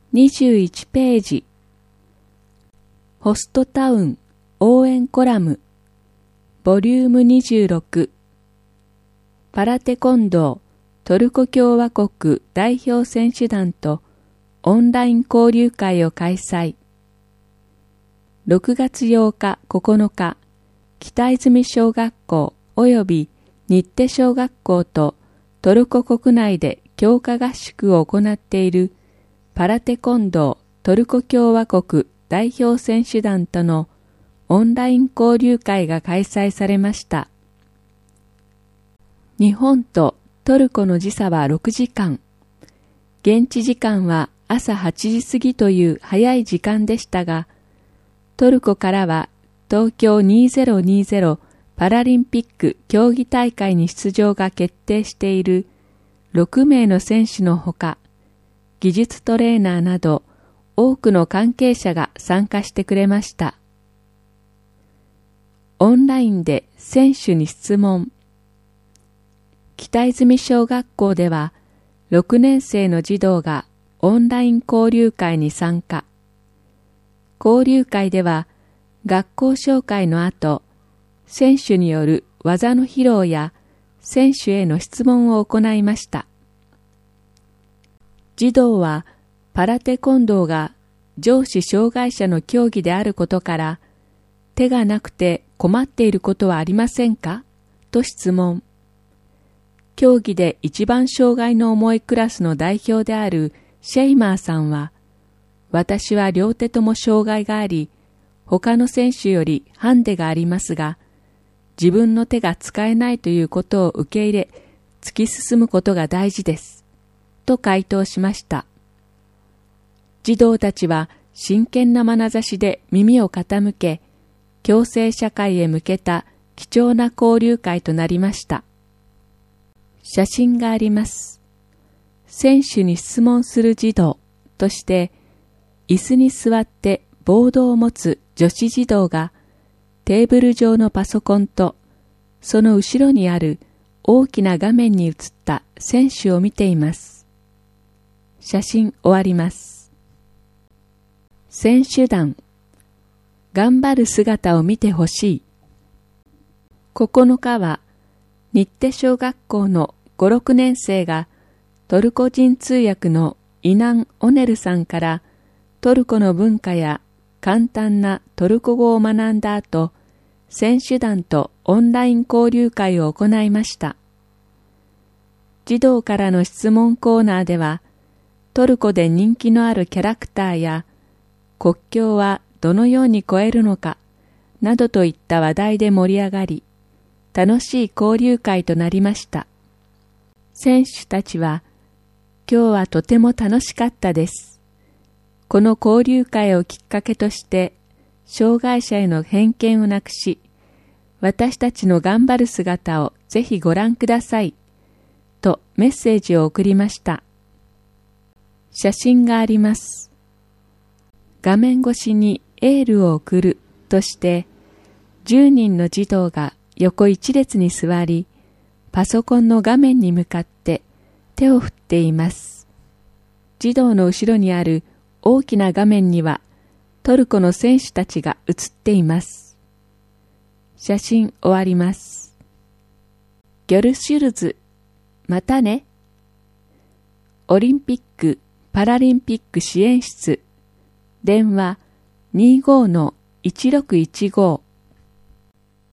21ページ。ホストタウン応援コラムボリューム26。パラテコンドートルコ共和国代表選手団とオンライン交流会を開催。6月8日9日、北泉小学校及び新手小学校とトルコ国内で強化合宿を行っているパラテコンドートルコ共和国代表選手団とのオンライン交流会が開催されました。日本とトルコの時差は6時間。現地時間は朝8時過ぎという早い時間でしたが、トルコからは東京2020パラリンピック競技大会に出場が決定している6名の選手のほか、技術トレーナーなど多くの関係者が参加してくれました。オンラインで選手に質問。北泉小学校では6年生の児童がオンライン交流会に参加。交流会では学校紹介の後、選手による技の披露や選手への質問を行いました。児童はパラテコンドーが上肢障害者の競技であることから、手がなくて困っていることはありませんかと質問。競技で一番障害の重いクラスの代表であるシェイマーさんは、私は両手とも障害があり、他の選手よりハンデがありますが、自分の手が使えないということを受け入れ、突き進むことが大事です。と回答しました。児童たちは真剣な眼差しで耳を傾け、共生社会へ向けた貴重な交流会となりました。写真があります。選手に質問する児童として、椅子に座ってボードを持つ女子児童がテーブル上のパソコンとその後ろにある大きな画面に映った選手を見ています。写真終わります。選手団、頑張る姿を見てほしい。9日は新手小学校の5、6年生がトルコ人通訳のイナン・オネルさんからトルコの文化や簡単なトルコ語を学んだ後、選手団とオンライン交流会を行いました。児童からの質問コーナーでは、トルコで人気のあるキャラクターや、国境はどのように越えるのか、などといった話題で盛り上がり、楽しい交流会となりました。選手たちは、今日はとても楽しかったです。この交流会をきっかけとして、障害者への偏見をなくし、私たちの頑張る姿をぜひご覧ください、とメッセージを送りました。写真があります。画面越しにエールを送るとして、10人の児童が横一列に座り、パソコンの画面に向かって手を振っています。児童の後ろにある大きな画面にはトルコの選手たちが映っています。写真終わります。ギョルシュルズ、またね。オリンピック・パラリンピック支援室、電話 25-1615